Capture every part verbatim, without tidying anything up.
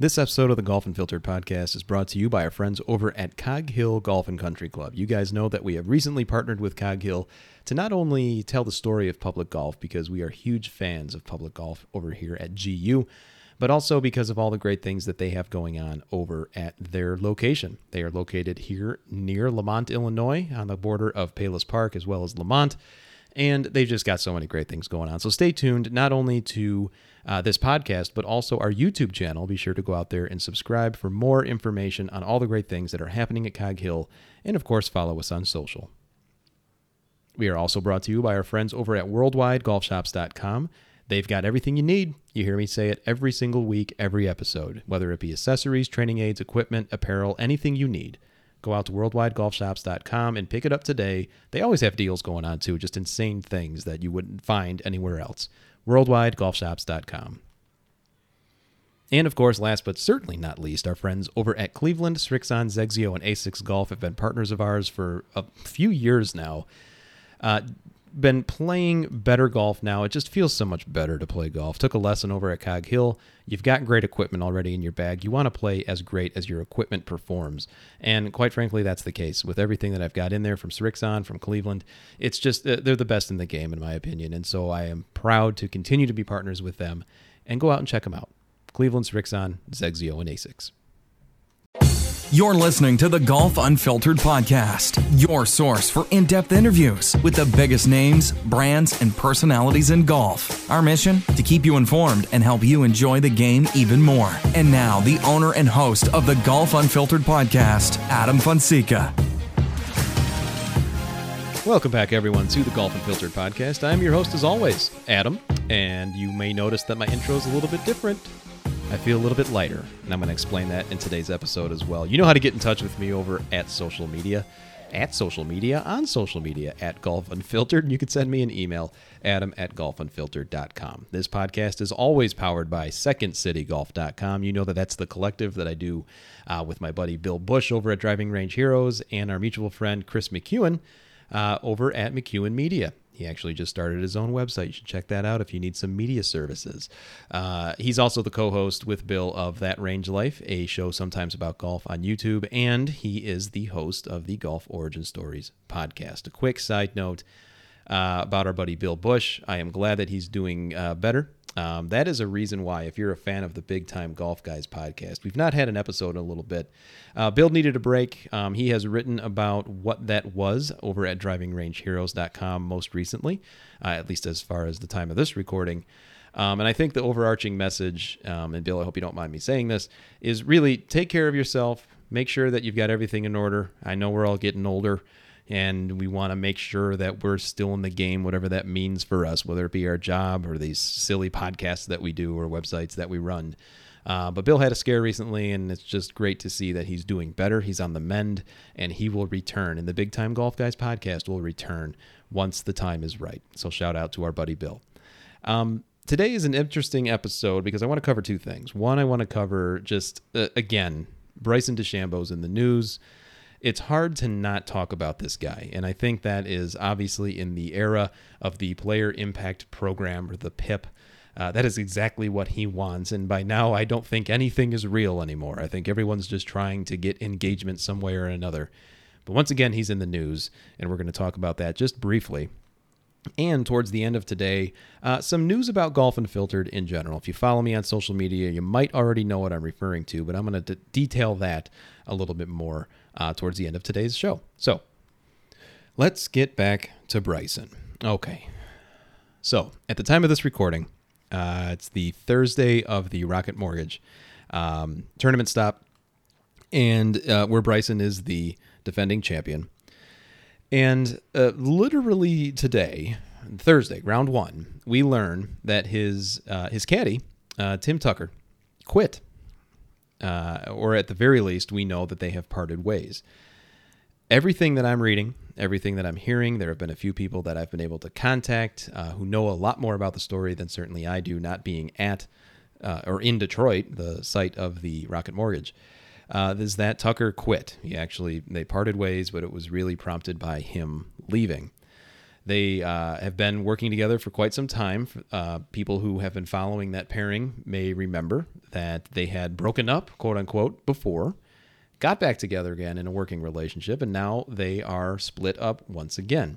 This episode of the Golf Unfiltered podcast is brought to you by our friends over at Cog Hill Golf and Country Club. You guys know that we have recently partnered with Cog Hill to not only tell the story of public golf, because we are huge fans of public golf over here at G U, but also because of all the great things that they have going on over at their location. They are located here near Lamont, Illinois, on the border of Palos Park as well as Lamont, and they've just got so many great things going on. So stay tuned not only to uh, this podcast, but also our YouTube channel. Be sure to go out there and subscribe for more information on all the great things that are happening at Cog Hill, and of course, follow us on social. We are also brought to you by our friends over at worldwide golf shops dot com. They've got everything you need. You hear me say it every single week, every episode, whether it be accessories, training aids, equipment, apparel, anything you need. Go out to worldwide golf shops dot com and pick it up today. They always have deals going on too, just insane things that you wouldn't find anywhere else. worldwide golf shops dot com. And of course, last but certainly not least, our friends over at Cleveland, Srixon, Zexio, and A six Golf have been partners of ours for a few years now. Uh, been playing better golf now. It just feels so much better to play golf. Took a lesson over at Cog Hill. You've got great equipment already in your bag. You want to play as great as your equipment performs. And quite frankly, that's the case with everything that I've got in there from Srixon, from Cleveland. It's just, uh, they're the best in the game, in my opinion. And so I am proud to continue to be partners with them, and go out and check them out. Cleveland, Srixon, Zexio, and A six. You're listening to the Golf Unfiltered podcast, your source for in-depth interviews with the biggest names, brands, and personalities in golf. Our mission? To keep you informed and help you enjoy the game even more. And now, the owner and host of the Golf Unfiltered podcast, Adam Fonseca. Welcome back, everyone, to the Golf Unfiltered podcast. I'm your host, as always, Adam, and you may notice that my intro is a little bit different. I feel a little bit lighter, and I'm going to explain that in today's episode as well. You know how to get in touch with me over at social media, at social media, on social media, at Golf Unfiltered. You can send me an email, adam at golf unfiltered dot com. This podcast is always powered by second city golf dot com. You know that that's the collective that I do uh, with my buddy Bill Bush over at Driving Range Heroes, and our mutual friend Chris McEwen uh, over at McEwen Media. He actually just started his own website. You should check that out if you need some media services. Uh, he's also the co-host with Bill of That Range Life, a show sometimes about golf on YouTube, and he is the host of the Golf Origin Stories podcast. A quick side note uh, about our buddy Bill Bush. I am glad that he's doing uh, better. Um, that is a reason why, if you're a fan of the Big Time Golf Guys podcast, we've not had an episode in a little bit. Uh, Bill needed a break. Um, he has written about what that was over at driving range heroes dot com most recently, uh, at least as far as the time of this recording. Um, and I think the overarching message, um, and Bill, I hope you don't mind me saying this, is really take care of yourself. Make sure that you've got everything in order. I know we're all getting older, and we want to make sure that we're still in the game, whatever that means for us, whether it be our job or these silly podcasts that we do or websites that we run. Uh, but Bill had a scare recently, and it's just great to see that he's doing better. He's on the mend, and he will return. And the Big Time Golf Guys podcast will return once the time is right. So shout out to our buddy Bill. Um, today is an interesting episode because I want to cover two things. One, I want to cover just, uh, again, Bryson DeChambeau's in the news. It's hard to not talk about this guy, and I think that is obviously in the era of the Player Impact Program, or the P I P. Uh, that is exactly what he wants, and by now I don't think anything is real anymore. I think everyone's just trying to get engagement some way or another. But once again, he's in the news, and we're going to talk about that just briefly. And towards the end of today, uh, some news about Golf Unfiltered in general. If you follow me on social media, you might already know what I'm referring to, but I'm going to d- detail that a little bit more uh, towards the end of today's show. So let's get back to Bryson. Okay. So at the time of this recording, uh, it's the Thursday of the Rocket Mortgage um, tournament stop, and uh, where Bryson is the defending champion. And uh, literally today, Thursday, round one, we learn that his uh, his caddy, uh, Tim Tucker, quit. Uh, or at the very least, we know that they have parted ways. Everything that I'm reading, everything that I'm hearing, there have been a few people that I've been able to contact uh, who know a lot more about the story than certainly I do, not being at uh, or in Detroit, the site of the Rocket Mortgage. Uh, is that Tucker quit. He actually, they parted ways, but it was really prompted by him leaving. They uh, have been working together for quite some time. Uh, people who have been following that pairing may remember that they had broken up, quote unquote, before, got back together again in a working relationship, and now they are split up once again.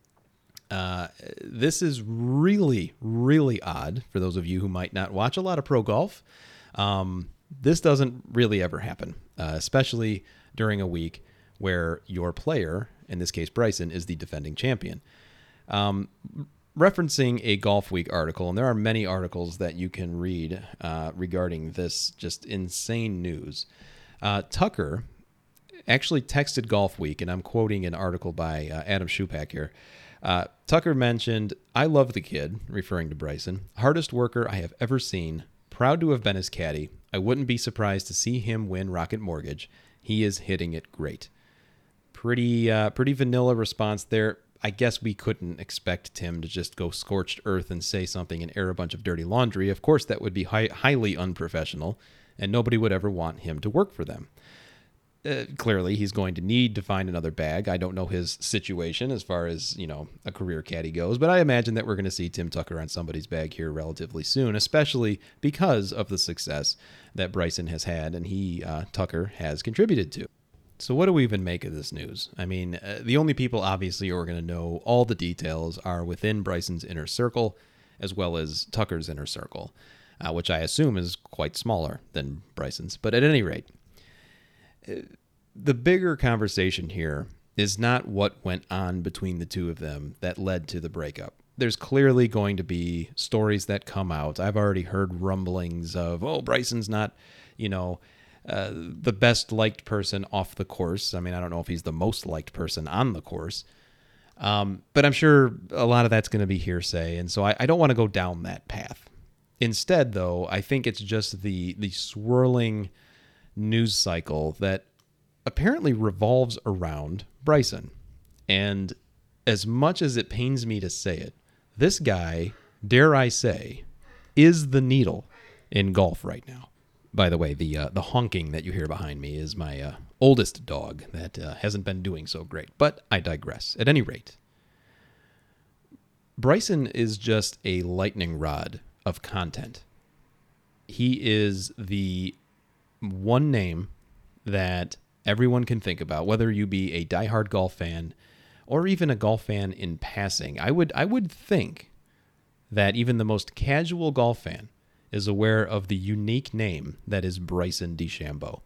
Uh, this is really, really odd for those of you who might not watch a lot of pro golf. Um, this doesn't really ever happen, uh, especially during a week where your player, in this case Bryson, is the defending champion. Um, referencing a Golf Week article, and there are many articles that you can read uh, regarding this just insane news. Uh, Tucker actually texted Golf Week, and I'm quoting an article by uh, Adam Schupak here. Uh, Tucker mentioned, "I love the kid," referring to Bryson. "Hardest worker I have ever seen. Proud to have been his caddy. I wouldn't be surprised to see him win Rocket Mortgage. He is hitting it great." Pretty, uh, pretty vanilla response there. I guess we couldn't expect Tim to just go scorched earth and say something and air a bunch of dirty laundry. Of course, that would be high, highly unprofessional, and nobody would ever want him to work for them. Uh, clearly, he's going to need to find another bag. I don't know his situation as far as, you know, a career caddy goes, but I imagine that we're going to see Tim Tucker on somebody's bag here relatively soon, especially because of the success that Bryson has had and he, uh, Tucker, has contributed to. So what do we even make of this news? I mean, uh, the only people obviously who are going to know all the details are within Bryson's inner circle, as well as Tucker's inner circle, uh, which I assume is quite smaller than Bryson's. But at any rate, uh, the bigger conversation here is not what went on between the two of them that led to the breakup. There's clearly going to be stories that come out. I've already heard rumblings of, oh, Bryson's not, you know, Uh, the best liked person off the course. I mean, I don't know if he's the most liked person on the course, um, but I'm sure a lot of that's going to be hearsay, and so I, I don't want to go down that path. Instead, though, I think it's just the the swirling news cycle that apparently revolves around Bryson. And as much as it pains me to say it, this guy, dare I say, is the needle in golf right now. By the way, the uh, the honking that you hear behind me is my uh, oldest dog that uh, hasn't been doing so great. But I digress. At any rate, Bryson is just a lightning rod of content. He is the one name that everyone can think about, whether you be a diehard golf fan or even a golf fan in passing. I would I would think that even the most casual golf fan is aware of the unique name that is Bryson DeChambeau.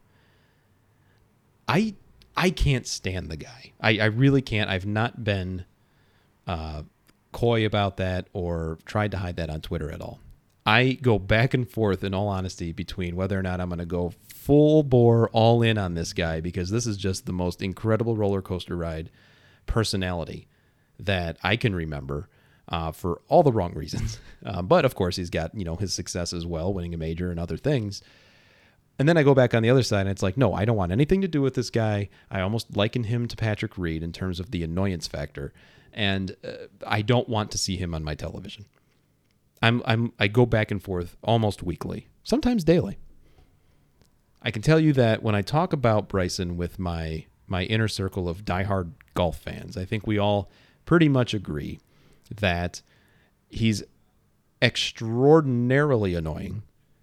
I I can't stand the guy. I, I really can't. I've not been uh, coy about that or tried to hide that on Twitter at all. I go back and forth, in all honesty, between whether or not I'm going to go full bore all in on this guy, because this is just the most incredible roller coaster ride personality that I can remember. Uh, for all the wrong reasons. Uh, but, of course, he's got, you know, his success as well, winning a major and other things. And then I go back on the other side, and it's like, no, I don't want anything to do with this guy. I almost liken him to Patrick Reed in terms of the annoyance factor. And uh, I don't want to see him on my television. I'm, I'm, I go back and forth almost weekly, sometimes daily. I can tell you that when I talk about Bryson with my, my inner circle of diehard golf fans, I think we all pretty much agree that he's extraordinarily annoying,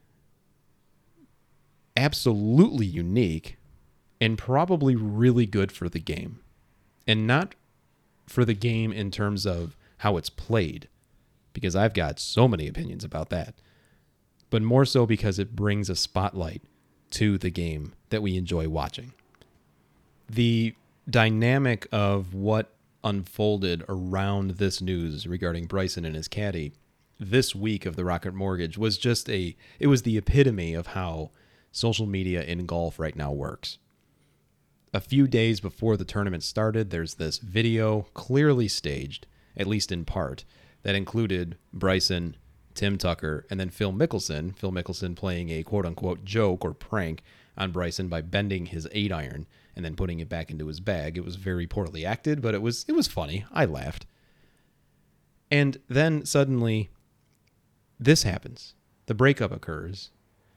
absolutely unique, and probably really good for the game. And not for the game in terms of how it's played, because I've got so many opinions about that, but more so because it brings a spotlight to the game that we enjoy watching. The dynamic of what unfolded around this news regarding Bryson and his caddy this week of the Rocket Mortgage was just a, it was the epitome of how social media in golf right now works. A few days before the tournament started, there's this video clearly staged, at least in part, that included Bryson, Tim Tucker, and then Phil Mickelson, Phil Mickelson playing a quote-unquote joke or prank on Bryson by bending his eight iron and then putting it back into his bag. It was very poorly acted, but it was it was funny. I laughed. And then suddenly, this happens. The breakup occurs,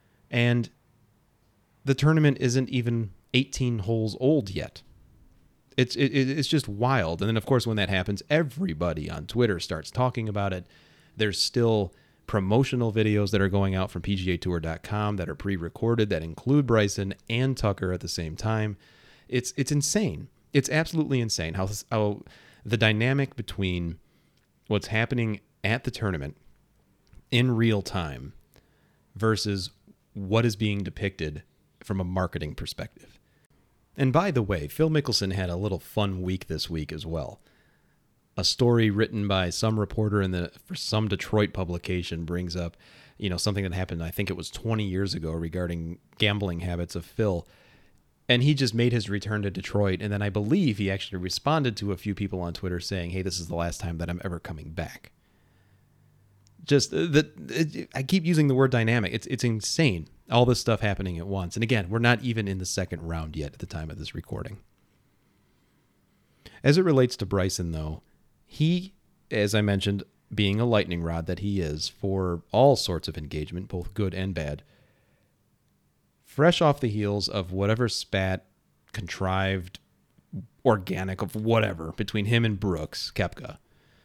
and the tournament isn't even eighteen holes old yet. It's it, it's just wild. And then, of course, when that happens, everybody on Twitter starts talking about it. There's still promotional videos that are going out from P G A Tour dot com that are pre-recorded that include Bryson and Tucker at the same time. It's it's insane. It's absolutely insane how, how the dynamic between what's happening at the tournament in real time versus what is being depicted from a marketing perspective. And by the way, Phil Mickelson had a little fun week this week as well. A story written by some reporter in the for some Detroit publication brings up, you know, something that happened, I think it was twenty years ago, regarding gambling habits of Phil. And he just made his return to Detroit. And then I believe he actually responded to a few people on Twitter saying, hey, this is the last time that I'm ever coming back. Just that I keep using the word dynamic. It's it's insane. All this stuff happening at once. And again, we're not even in the second round yet at the time of this recording. As it relates to Bryson, though, he, as I mentioned, being a lightning rod that he is for all sorts of engagement, both good and bad, fresh off the heels of whatever spat, contrived, organic, of whatever, between him and Brooks Koepka,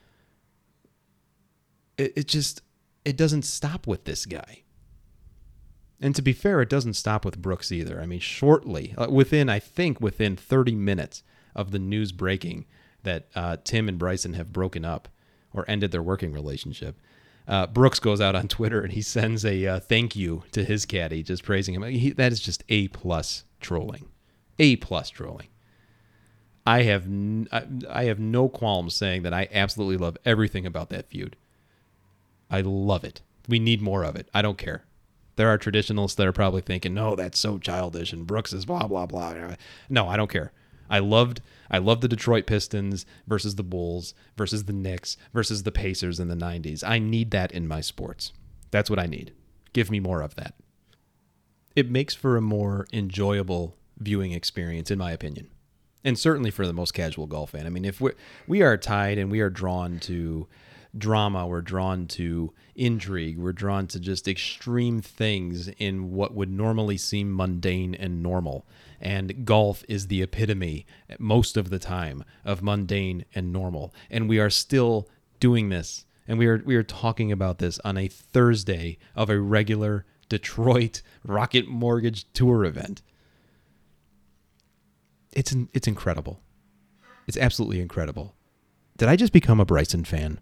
it, it just, it doesn't stop with this guy. And to be fair, it doesn't stop with Brooks either. I mean, shortly, uh, within, I think, within thirty minutes of the news breaking that uh, Tim and Bryson have broken up or ended their working relationship, uh, Brooks goes out on Twitter and he sends a uh, thank you to his caddy, just praising him. He, that is just A-plus trolling. A-plus trolling. I have n- I, I have no qualms saying that I absolutely love everything about that feud. I love it. We need more of it. I don't care. There are traditionalists that are probably thinking, no, that's so childish and Brooks is blah, blah, blah. No, I don't care. I loved I loved the Detroit Pistons versus the Bulls versus the Knicks versus the Pacers in the nineties. I need that in my sports. That's what I need. Give me more of that. It makes for a more enjoyable viewing experience, in my opinion. And certainly for the most casual golf fan. I mean, if we we are tied and we are drawn to drama, we're drawn to intrigue, we're drawn to just extreme things in what would normally seem mundane and normal. And golf is the epitome, most of the time, of mundane and normal. And we are still doing this, and we are we are talking about this on a Thursday of a regular Detroit Rocket Mortgage Tour event. It's it's incredible. It's absolutely incredible. Did I just become a Bryson fan?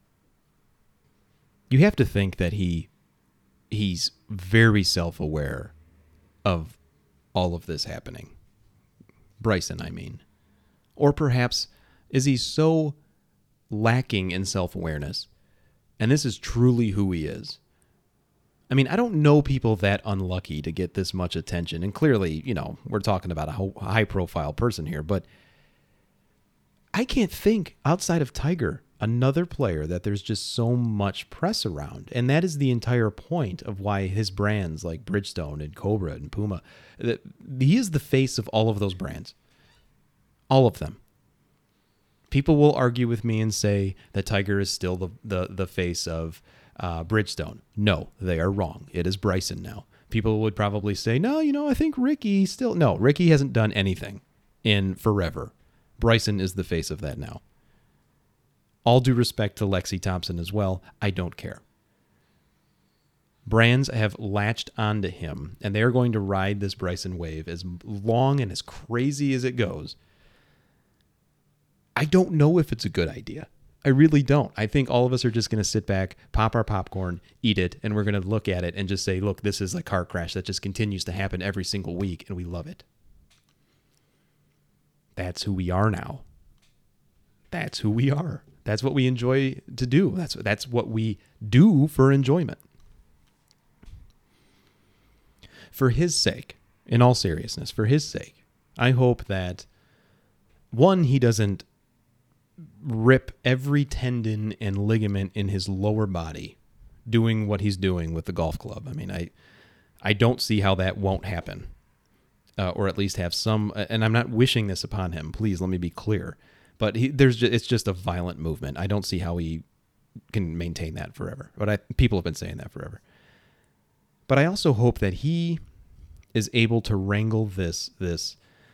You have to think that he he's very self-aware of all of this happening. Bryson, I mean. Or perhaps is he so lacking in self-awareness, and this is truly who he is? I mean, I don't know people that unlucky to get this much attention, and clearly, you know, we're talking about a high-profile person here, but I can't think, outside of Tiger, another player that there's just so much press around. And that is the entire point of why his brands like Bridgestone and Cobra and Puma, that he is the face of all of those brands. All of them. People will argue with me and say that Tiger is still the, the, the face of uh, Bridgestone. No, they are wrong. It is Bryson now. People would probably say, no, you know, I think Ricky still... No, Ricky hasn't done anything in forever. Bryson is the face of that now. All due respect to Lexi Thompson as well, I don't care. Brands have latched onto him, and they're going to ride this Bryson wave as long and as crazy as it goes. I don't know if it's a good idea. I really don't. I think all of us are just going to sit back, pop our popcorn, eat it, and we're going to look at it and just say, look, this is a car crash that just continues to happen every single week, and we love it. That's who we are now. That's who we are. That's what we enjoy to do. That's that's what we do for enjoyment. For his sake, in all seriousness, for his sake, I hope that, one, he doesn't rip every tendon and ligament in his lower body doing what he's doing with the golf club. I mean, I I don't see how that won't happen, uh, or at least have some, and I'm not wishing this upon him. Please, let me be clear. But he, there's just, it's just a violent movement. I don't see how he can maintain that forever. But I, people have been saying that forever. But I also hope that he is able to wrangle this this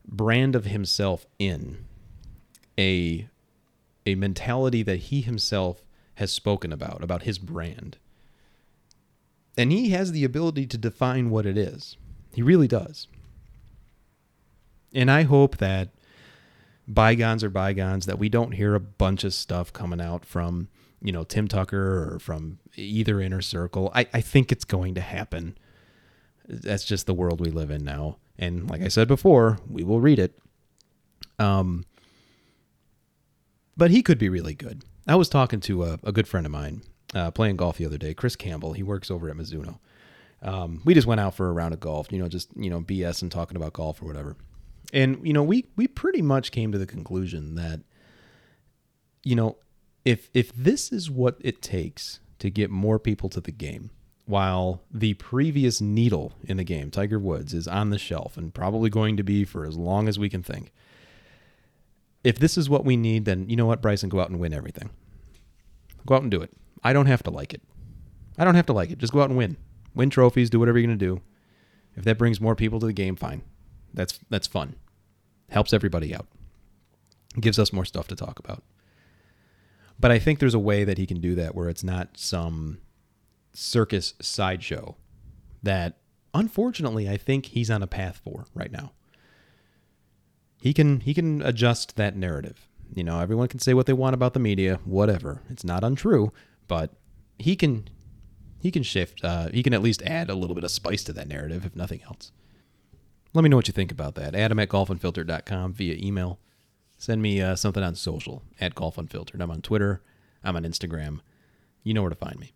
brand of himself in, a a mentality that he himself has spoken about, about his brand. And he has the ability to define what it is. He really does. And I hope that bygones are bygones, that we don't hear a bunch of stuff coming out from, you know, Tim Tucker or from either Inner Circle. I, I think it's going to happen. That's just the world we live in now. And like I said before, we will read it. Um, but he could be really good. I was talking to a, a good friend of mine uh, playing golf the other day, Chris Campbell. He works over at Mizuno. Um, we just went out for a round of golf, you know, just, you know, B S and talking about golf or whatever. And, you know, we, we pretty much came to the conclusion that, you know, if if this is what it takes to get more people to the game, while the previous needle in the game, Tiger Woods, is on the shelf and probably going to be for as long as we can think, if this is what we need, then you know what, Bryson, go out and win everything. Go out and do it. I don't have to like it. I don't have to like it. Just go out and win. Win trophies, do whatever you're going to do. If that brings more people to the game, fine. That's that's fun. Helps everybody out. Gives us more stuff to talk about. But I think there's a way that he can do that where it's not some circus sideshow that, unfortunately, I think he's on a path for right now. He can he can adjust that narrative. You know, everyone can say what they want about the media, whatever. It's not untrue, but he can he can shift. Uh, he can at least add a little bit of spice to that narrative, if nothing else. Let me know what you think about that. Adam at golf unfiltered dot com via email. Send me uh, something on social at Golf Unfiltered. I'm on Twitter. I'm on Instagram. You know where to find me.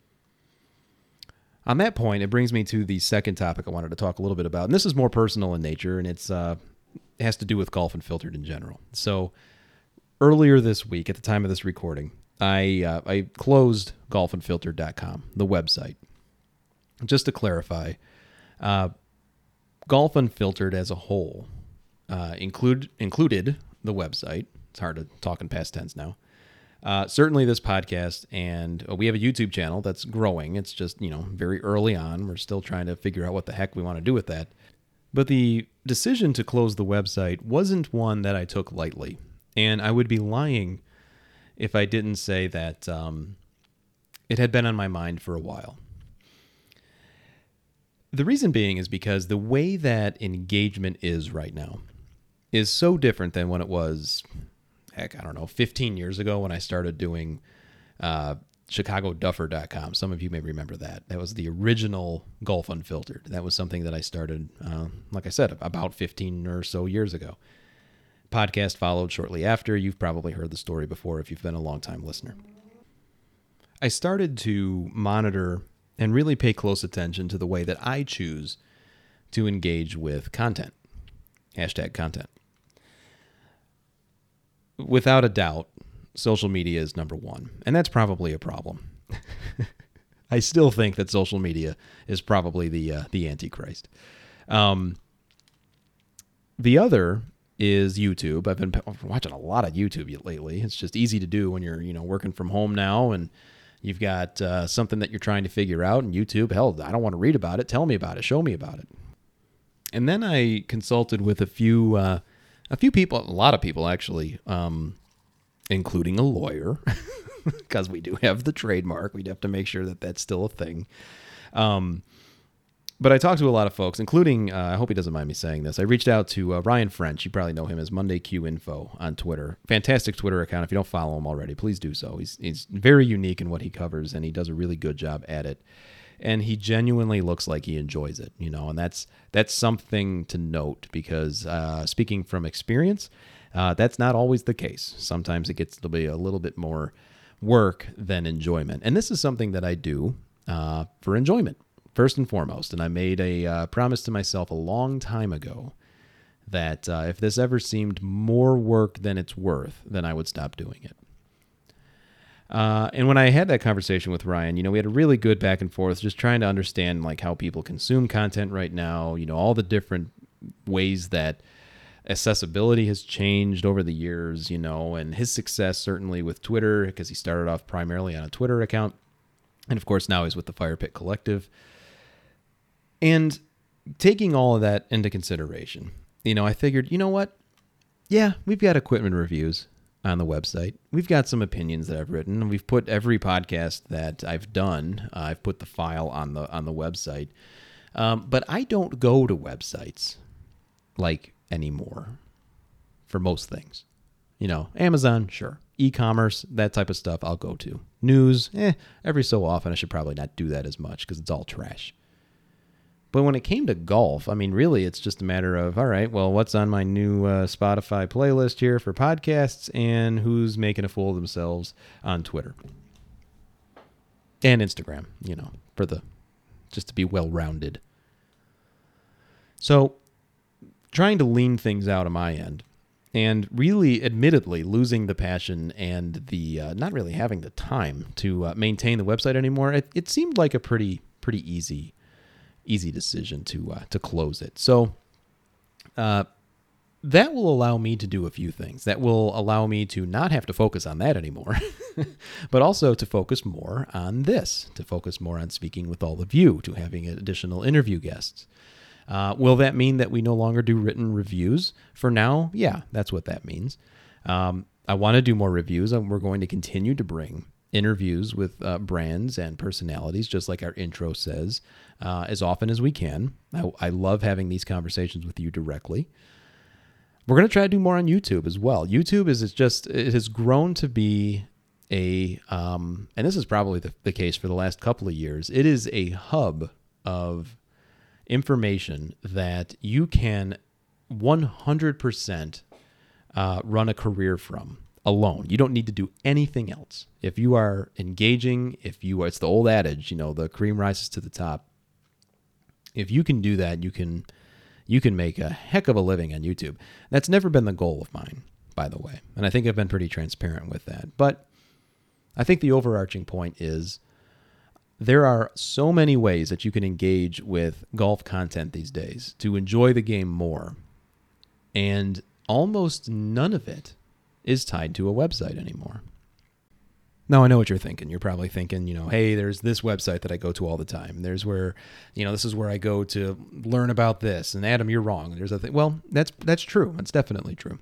On that point, it brings me to the second topic I wanted to talk a little bit about. And this is more personal in nature, and it's uh, it has to do with Golf Unfiltered in general. So earlier this week, at the time of this recording, I uh, I closed golf unfiltered dot com, the website. Just to clarify, uh, Golf Unfiltered as a whole uh, include, included the website. It's hard to talk in past tense now. Uh, certainly this podcast, and uh, we have a YouTube channel that's growing. It's just, you know, very early on. We're still trying to figure out what the heck we want to do with that. But the decision to close the website wasn't one that I took lightly. And I would be lying if I didn't say that um, it had been on my mind for a while. The reason being is because the way that engagement is right now is so different than when it was, heck, I don't know, fifteen years ago when I started doing uh, Chicago Duffer dot com. Some of you may remember that. That was the original Golf Unfiltered. That was something that I started, uh, like I said, about fifteen or so years ago. Podcast followed shortly after. You've probably heard the story before if you've been a long-time listener. I started to monitor and really pay close attention to the way that I choose to engage with content. Hashtag content. Without a doubt, social media is number one, and that's probably a problem. I still think that social media is probably the uh, the Antichrist. Um, the other is YouTube. I've been watching a lot of YouTube lately. It's just easy to do when you're, you know, working from home now, and you've got uh, something that you're trying to figure out. And YouTube, hell, I don't want to read about it. Tell me about it. Show me about it. And then I consulted with a few. Uh, A few people, a lot of people actually, um, including a lawyer, because we do have the trademark. We'd have to make sure that that's still a thing. Um, but I talked to a lot of folks, including, uh, I hope he doesn't mind me saying this, I reached out to uh, Ryan French. You probably know him as Monday Q Info on Twitter. Fantastic Twitter account. If you don't follow him already, please do so. He's, he's very unique in what he covers, and he does a really good job at it. And he genuinely looks like he enjoys it, you know, and that's that's something to note because uh, speaking from experience, uh, that's not always the case. Sometimes it gets to be a little bit more work than enjoyment. And this is something that I do uh, for enjoyment, first and foremost. And I made a uh, promise to myself a long time ago that uh, if this ever seemed more work than it's worth, then I would stop doing it. Uh, and when I had that conversation with Ryan, you know, we had a really good back and forth, just trying to understand like how people consume content right now, you know, all the different ways that accessibility has changed over the years, you know, and his success certainly with Twitter, because he started off primarily on a Twitter account. And of course, now he's with the Fire Pit Collective. And taking all of that into consideration, you know, I figured, you know what? Yeah, we've got equipment reviews on the website. We've got some opinions that I've written. We've put every podcast that I've done. Uh, I've put the file on the on the website. Um, but I don't go to websites like anymore for most things. You know, Amazon, sure. E-commerce, that type of stuff I'll go to. News, eh, every so often I should probably not do that as much because it's all trash. But when it came to golf, I mean, really, it's just a matter of, all right, well, what's on my new uh, Spotify playlist here for podcasts and who's making a fool of themselves on Twitter and Instagram, you know, for the, just to be well-rounded. So trying to lean things out on my end and really, admittedly, losing the passion and the uh, not really having the time to uh, maintain the website anymore, it, it seemed like a pretty, pretty easy Easy decision to uh, to close it. So uh, that will allow me to do a few things. That will allow me to not have to focus on that anymore, but also to focus more on this, to focus more on speaking with all of you, to having additional interview guests. Uh, will that mean that we no longer do written reviews? For now, yeah, that's what that means. Um, I want to do more reviews, and we're going to continue to bring interviews with uh, brands and personalities, just like our intro says, uh, as often as we can. I, I love having these conversations with you directly. We're going to try to do more on YouTube as well. YouTube is it's just, it has grown to be a, um, and this is probably the, the case for the last couple of years, it is a hub of information that you can one hundred percent uh, run a career from alone. You don't need to do anything else. If you are engaging, if you are, it's the old adage, you know, the cream rises to the top. If you can do that, you can you can make a heck of a living on YouTube. That's never been the goal of mine, by the way. And I think I've been pretty transparent with that. But I think the overarching point is there are so many ways that you can engage with golf content these days to enjoy the game more. And almost none of it is tied to a website anymore. Now, I know what you're thinking. You're probably thinking, you know, hey, there's this website that I go to all the time. There's where, you know, this is where I go to learn about this. And Adam, you're wrong. There's a thing. Well, that's that's true. That's definitely true.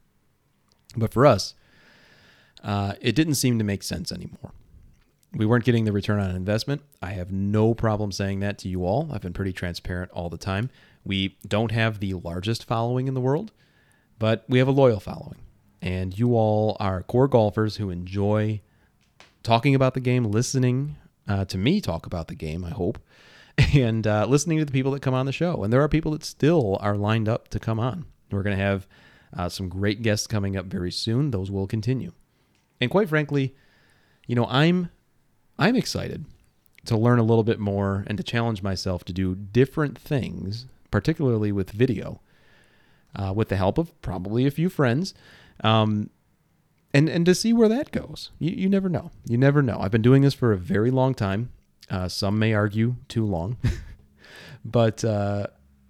But for us, uh, it didn't seem to make sense anymore. We weren't getting the return on investment. I have no problem saying that to you all. I've been pretty transparent all the time. We don't have the largest following in the world, but we have a loyal following. And you all are core golfers who enjoy talking about the game, listening uh, to me talk about the game, I hope, and uh, listening to the people that come on the show. And there are people that still are lined up to come on. We're going to have uh, some great guests coming up very soon. Those will continue. And quite frankly, you know, I'm I'm excited to learn a little bit more and to challenge myself to do different things, particularly with video, uh, with the help of probably a few friends. Um, and, and to see where that goes. You, you never know. You never know. I've been doing this for a very long time. Uh, some may argue too long, but, uh,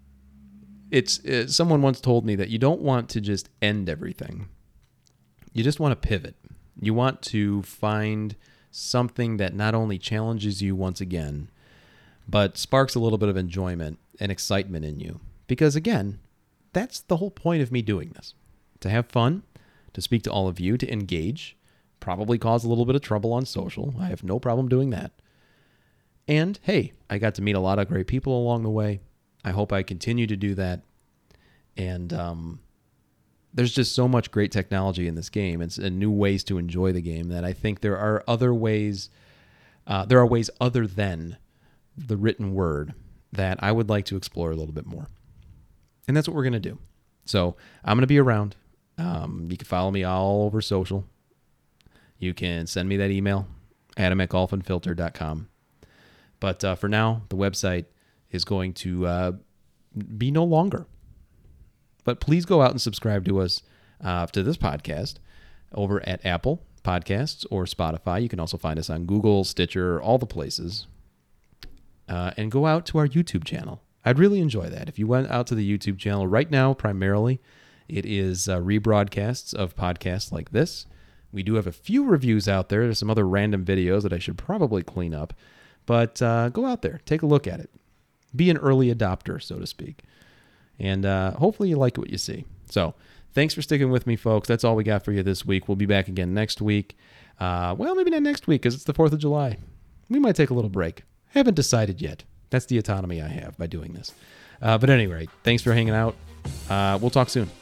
it's, it, someone once told me that you don't want to just end everything. You just want to pivot. You want to find something that not only challenges you once again, but sparks a little bit of enjoyment and excitement in you. Because again, that's the whole point of me doing this. To have fun, to speak to all of you, to engage, probably cause a little bit of trouble on social. I have no problem doing that. And hey, I got to meet a lot of great people along the way. I hope I continue to do that. And um, there's just so much great technology in this game and, and new ways to enjoy the game that I think there are other ways, uh, there are ways other than the written word that I would like to explore a little bit more. And that's what we're going to do. So I'm going to be around. Um, you can follow me all over social. You can send me that email, adam at golf unfiltered dot com. But uh, for now, the website is going to uh, be no longer. But please go out and subscribe to us, uh, to this podcast, over at Apple Podcasts or Spotify. You can also find us on Google, Stitcher, all the places. Uh, and go out to our YouTube channel. I'd really enjoy that. If you went out to the YouTube channel right now, primarily, it is uh, rebroadcasts of podcasts like this. We do have a few reviews out there. There's some other random videos that I should probably clean up. But uh, go out there. Take a look at it. Be an early adopter, so to speak. And uh, hopefully you like what you see. So thanks for sticking with me, folks. That's all we got for you this week. We'll be back again next week. Uh, well, maybe not next week because it's the fourth of July. We might take a little break. Haven't decided yet. That's the autonomy I have by doing this. Uh, but anyway, thanks for hanging out. Uh, we'll talk soon.